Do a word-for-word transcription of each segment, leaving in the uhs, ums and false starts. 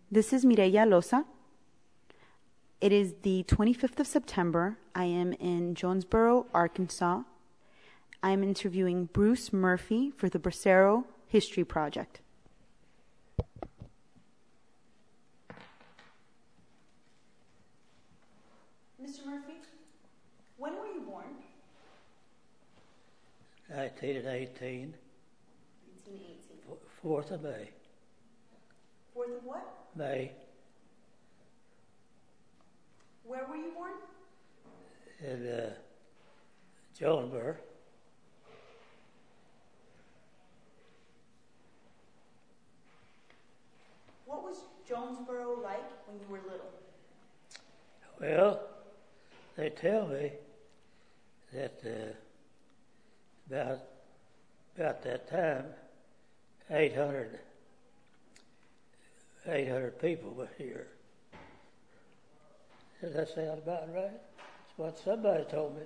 This is Mireya Loza. It is the twenty-fifth of September. I am in Jonesboro, Arkansas. I am interviewing Bruce Murphy for the Bracero History Project. Mister Murphy, when were you born? nineteen and eighteen. nineteen eighteen. Fourth of May. Fourth of what? May. Where were you born? In uh, Jonesboro. What was Jonesboro like when you were little? Well, they tell me that uh, about about that time, eight hundred, eight hundred people were here. Does that sound about right? That's what somebody told me.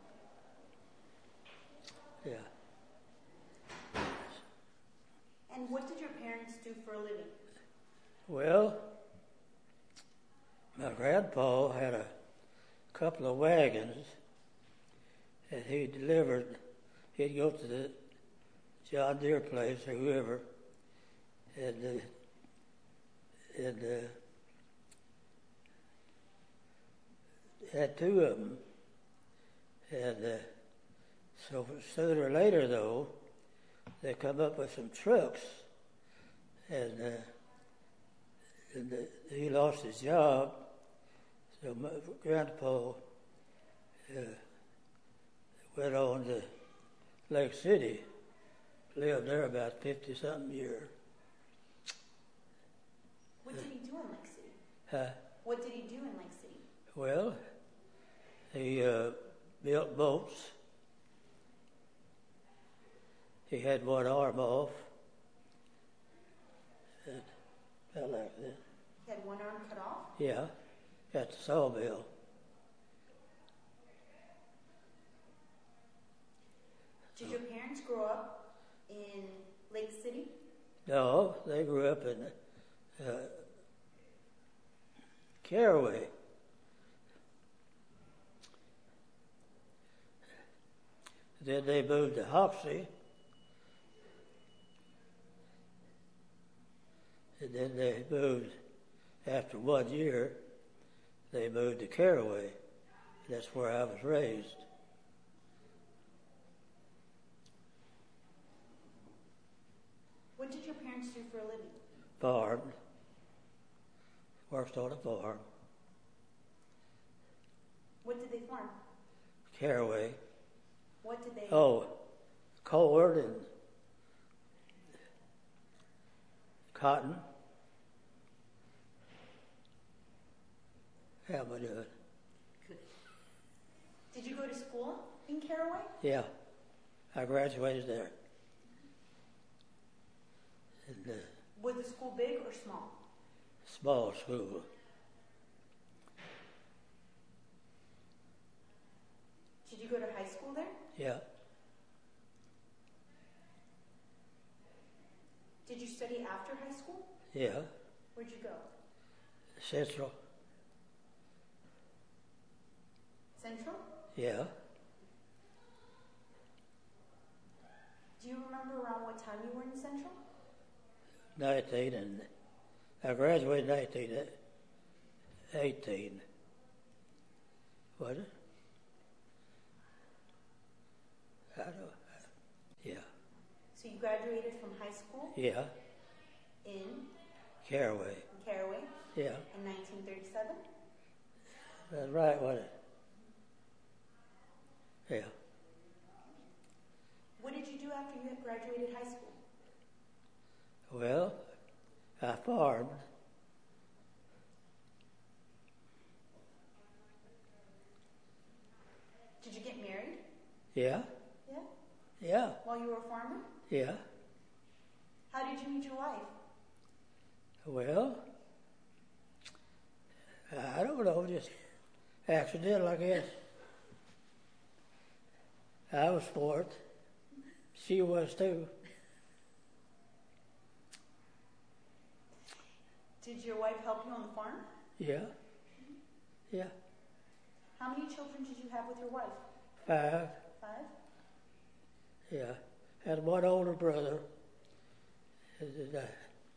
Yeah. And what did your parents do for a living? Well, my grandpa had a couple of wagons and he delivered, he'd go to the John Deere place or whoever, and, uh, and uh, had two of them. And uh, so sooner or later, though, they come up with some trucks, and, uh, and uh, he lost his job. So my grandpa uh, went on to Lake City, lived there about fifty-something years. What did he do in Lake City? Huh? What did he do in Lake City? Well, he uh, built boats. He had one arm off. It felt like that. He had one arm cut off? Yeah, at the sawmill. Did your parents grow up in Lake City? No, they grew up in uh, Caraway. Then they moved to Hoxie. And then they moved, after one year, they moved to Caraway. That's where I was raised. What did your parents do for a living? Farm. Worked on a farm. What did they farm? Caraway. What did they... Oh, corn and cotton. How am I doing? Good. Did you go to school in Caraway? Yeah, I graduated there. And, uh, Was the school big or small? small school. Did you go to high school there? Yeah, Did you study after high school? yeah. Where'd you go? Central. Central? Yeah. Do you remember around what time you were in Central? nineteen, and I graduated nineteen eighteen. Was it? I don't. Yeah. So you graduated from high school Yeah. in Caraway. Caraway Yeah. in nineteen thirty-seven? That's right, wasn't it? Yeah. What did you do after you had graduated high school? Well, I farmed. Did you get married? Yeah. Yeah? Yeah. While you were a farmer? Yeah. How did you meet your wife? Well, I don't know, just accidental, I guess. I was for it. She was too. Did your wife help you on the farm? Yeah. Yeah. How many children did you have with your wife? Five. Five? Yeah. Had one older brother. And, uh,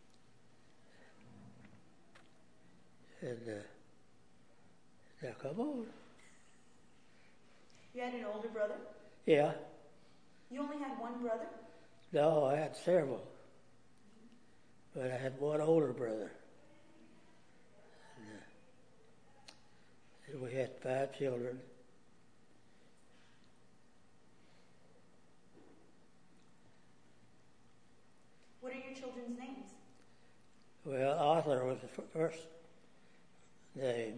and uh, now come on. You had an older brother? Yeah. You only had one brother? No, I had several. But I had one older brother. And, uh, and we had five children. What are your children's names? Well, Arthur was the first name.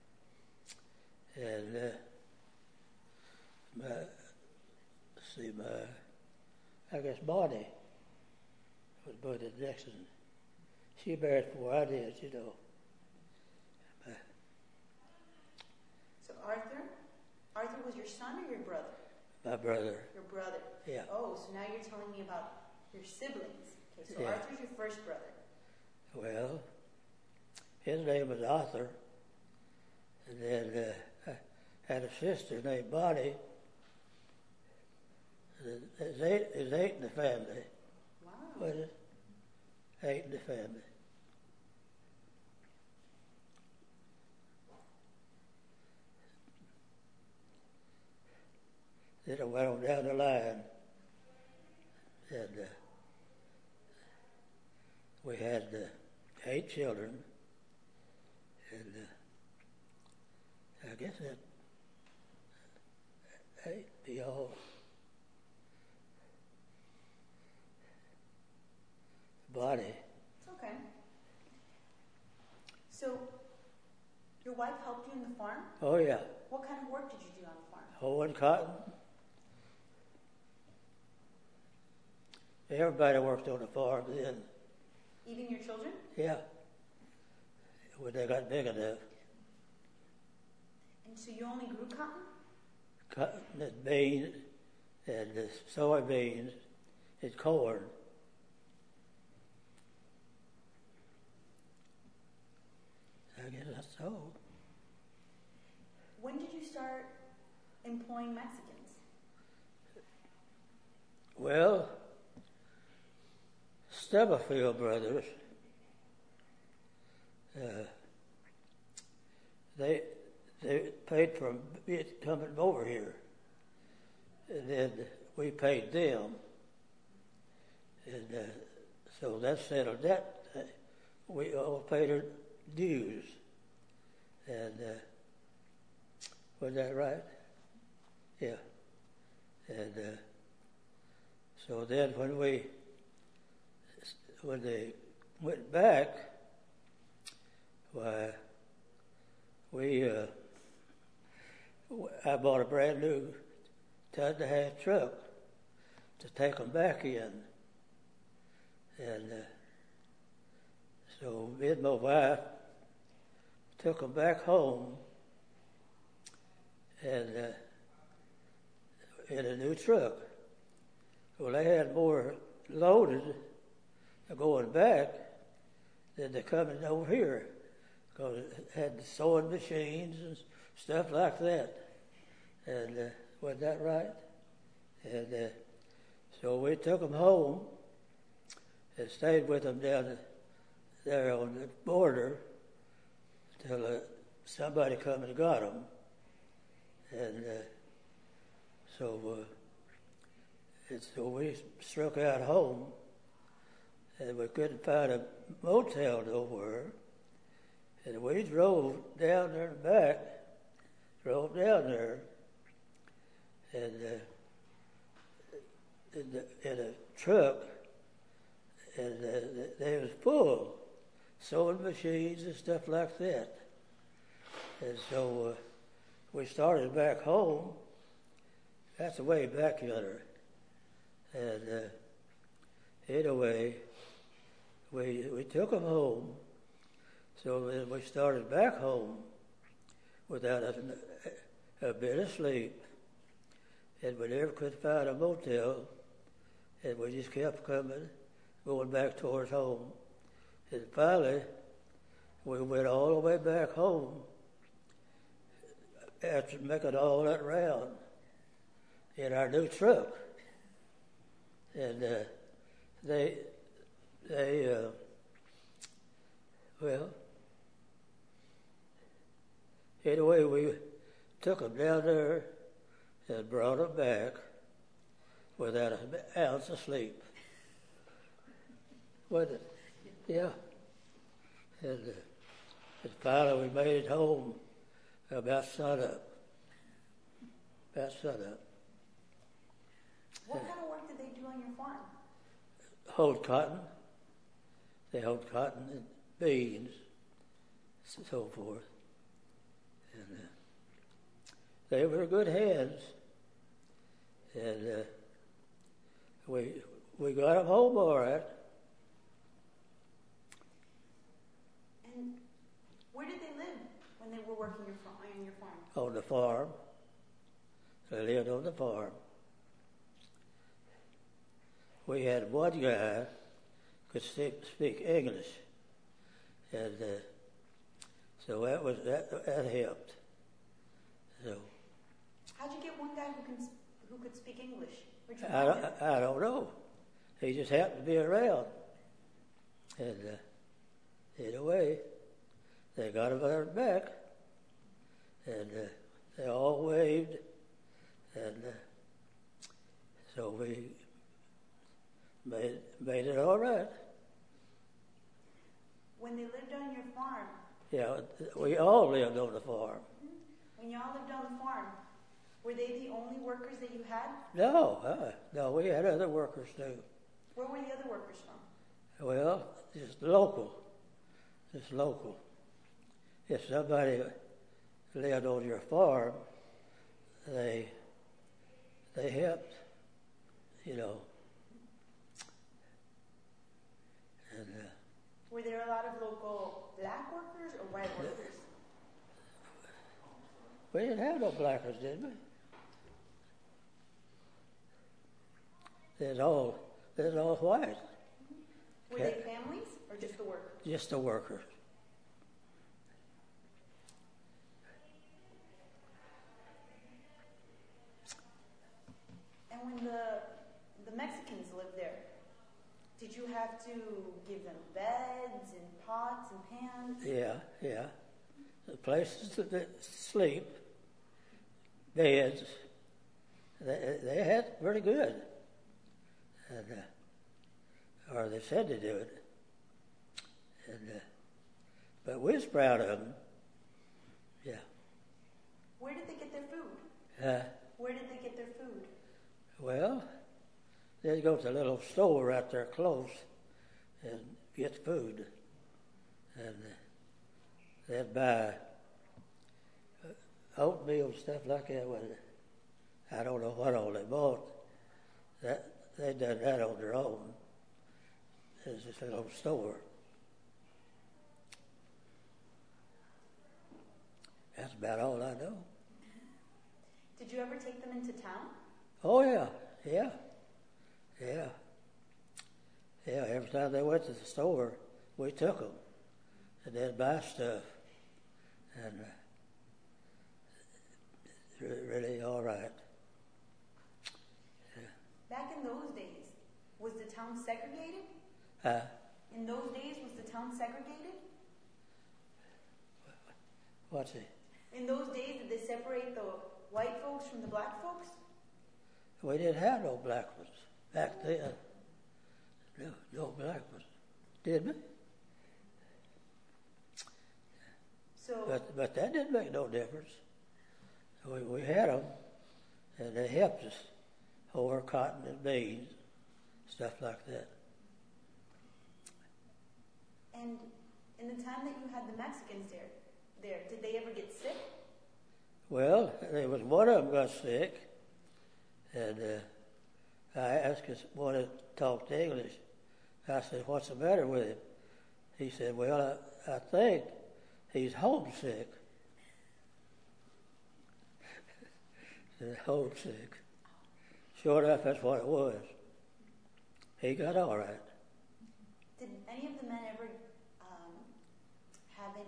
And uh, my, let's see, my, I guess Bonnie was born the next one. She married before I did, you know. My, So Arthur? Arthur was your son or your brother? my brother, Your brother. yeah. Oh, so now you're telling me about your siblings. Okay, so Yeah. Arthur's your first brother. Well, his name was Arthur. And then uh, I had a sister named Bonnie. And There's eight, there's eight in the family. Wow. Was it? Eight in the family. Then I went on down the line, and uh, we had uh, eight children, and uh, I guess that eight be all. Body. It's okay. So, your wife helped you in the farm? Oh yeah, What kind of work did you do on the farm? hoeing cotton. Everybody worked on the farm then. Even your children? Yeah, when they got big enough. And so you only grew cotton? Cotton and beans and uh, soybeans and corn. I guess that's so. When did you start employing Mexicans? Well, Stubblefield Brothers, uh, they they paid for it coming over here, and then we paid them, and uh, so that settled that. Uh, we all paid our dues, and uh, was that right? Yeah, and uh, so then when we when they went back, why we uh, I bought a brand new ton and a half truck to take them back in, and uh, so me and my wife took them back home, and uh, in a new truck. Well, they had more loaded going back than they coming over here, because it had the sewing machines and stuff like that. And uh, wasn't that right? And uh, so we took them home and stayed with them down there on the border till uh, somebody come and got them. And uh, so, uh, and so we struck out home, and we couldn't find a motel nowhere. And we drove down there and back, drove down there, and uh, in, the, in a truck, and uh, they was full, sewing machines and stuff like that. And so uh, we started back home. That's the way back yonder. And uh, anyway, we we took them home. So then we started back home without a, a bit of sleep. And we never could find a motel. And we just kept coming, going back towards home. And finally, we went all the way back home after making all that round in our new truck. And uh, they, they, uh, well, anyway, we took them down there and brought them back without an ounce of sleep. Wasn't it? Yeah. And, uh, and finally we made it home about sunup. About sunup. What kind of work did they do on your farm? Hold cotton. They hold cotton and beans, so forth. And uh, they were good hands. And uh, we we got them home all right. And where did they live when they were working your farm, on your farm? On the farm. They lived on the farm. We had one guy could speak, speak English, and uh, so that was that that helped. So how'd you get one guy who can who could speak English? Where'd you I find don't, him? I don't know. He just happened to be around, and uh, anyway, they got him on back, and uh, they all waved, and uh, so we made made it all right. When they lived on your farm, Yeah, we all lived on the farm. when y'all lived on the farm, were they the only workers that you had? No, uh, no, we had other workers too. Where were the other workers from? Well, just local, just local. If somebody lived on your farm, they they helped, you know. And uh, Were there a lot of local black workers or white workers? we didn't have no blackers, did we? There's all there's all white, Were Yeah. they families or just the workers? just the workers. And when the the Mexicans lived there, did you have to give them beds and pots and pans? Yeah, yeah. The places to th- sleep, beds, they, they had pretty good. And, uh, or they said to do it. And, uh, but we was proud of them. Yeah. Where did they get their food? Uh, Where did they get their food? well, they'd go to a little store right there close and get food. And uh, they'd buy uh, oatmeal and stuff like that. With it. I don't know what all they bought. That they done that on their own. It's just a little store. That's about all I know. Did you ever take them into town? Oh yeah, yeah, yeah, yeah. Every time they went to the store, we took them and they'd buy stuff, and uh, re- really all right. Back in those days, was the town segregated? Uh, In those days, was the town segregated? what's it? In those days, did they separate the white folks from the black folks? We didn't have no black ones back then. No, no black ones, did we? So, But but that didn't make no difference. We we had them, and they helped us over cotton and beans, stuff like that. and in the time that you had the Mexicans there, there, did they ever get sick? Well, there was one of them got sick, and uh, I asked us one that talked English. I said, "What's the matter with him?" He said, "Well, I, I think he's homesick." Said, homesick. Sure enough, that's what it was. He got all right. Did any of the men ever um, have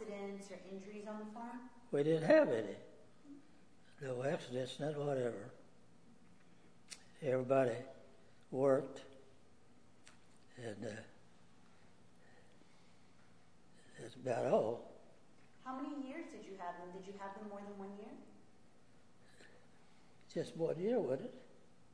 accidents or injuries on the farm? We didn't have any. No accidents, not whatever. Everybody worked, and uh, that's about all. How many years did you have them? Did you have them more than one year? Just one year, wasn't it?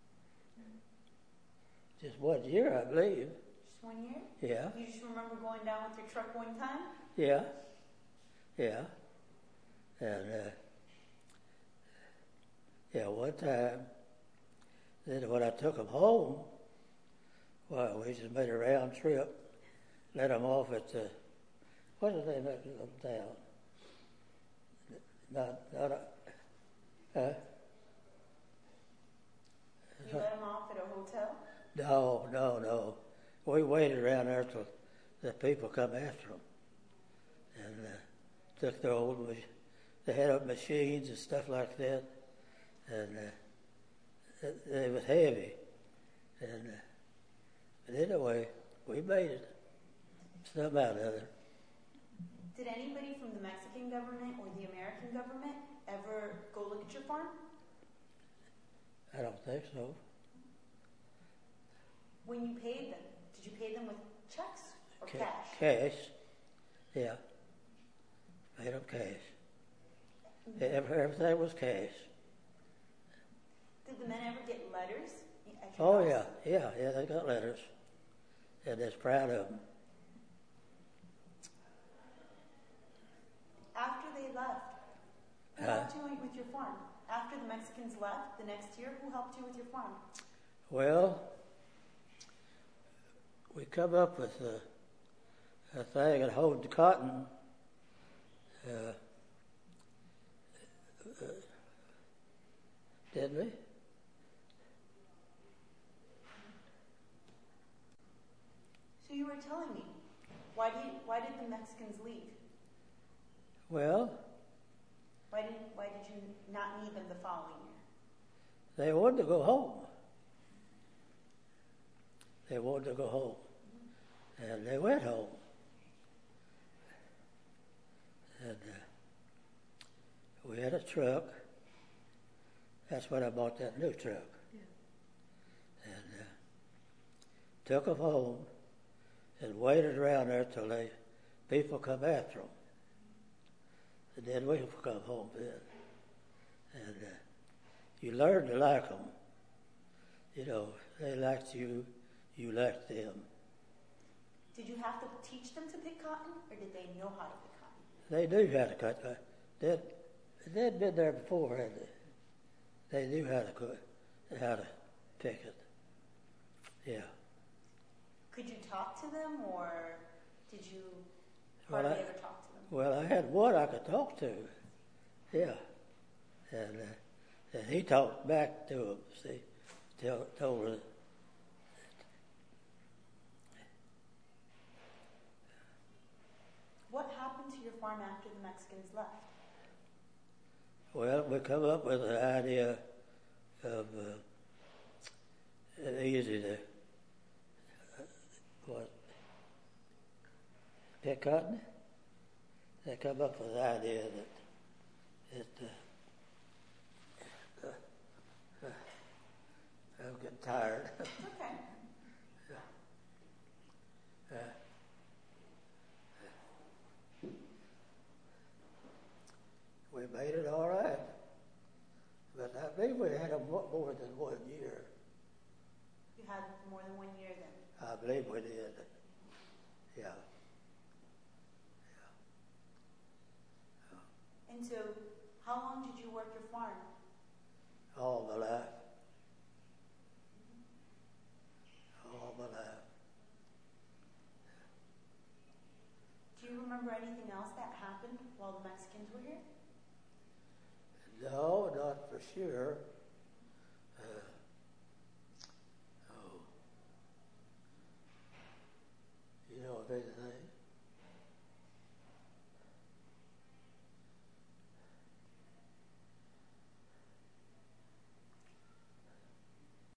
Just one year, I believe. Just one year? Yeah. You just remember going down with your truck one time? Yeah. Yeah. And, uh, yeah, one time, then when I took them home, well, we just made a round trip, let them off at the, what did they make them down? Not, not a, uh, You let them off at a hotel? No, no, no. We waited around there till the people come after them, and uh, took their old. They had up machines and stuff like that, and uh, it, it was heavy. And uh, but anyway, we made it. Some out of it. Did anybody from the Mexican government or the American government ever go look at your farm? I don't think so. When you paid them, did you pay them with checks or Ca- cash? Cash, yeah. Paid them cash. Every- Everything was cash. Did the men ever get letters at your Oh house? yeah, yeah, yeah. They got letters, and they're proud of them. After they left, who Uh, helped you with your farm? After the Mexicans left the next year, who helped you with your farm? Well, we come up with a, a thing that hold the cotton. Uh, uh, didn't we? So you were telling me, why did why did the Mexicans leave? Well, Why did why did you not need them the following year? they wanted to go home. They wanted to go home, and they went home. And uh, we had a truck. That's when I bought that new truck. Yeah. And uh, took them home and waited around there till they people come after them. And then we come home then. And uh, you learn to like them. You know, they liked you, you liked them. Did you have to teach them to pick cotton, or did they know how to pick cotton? They knew how to cut cotton. They'd, they'd been there before, hadn't they? They knew how to cut, how to pick it. Yeah. Could you talk to them, or did you Well, hardly I- ever talk to them? Well, I had one I could talk to. Yeah. And, uh, and he talked back to him, see, tell, told her. What happened to your farm after the Mexicans left? Well, we come up with an idea of uh, easy to, uh, what, pick cotton? They come up with the idea that it, uh, uh, uh, I'm getting tired. Okay. uh, we made it all right, but I think we had them more than one year. You had more than one year then. I believe we did. Yeah. And so, how long did you work your farm? All my life. All my life. Do you remember anything else that happened while the Mexicans were here? No, not for sure.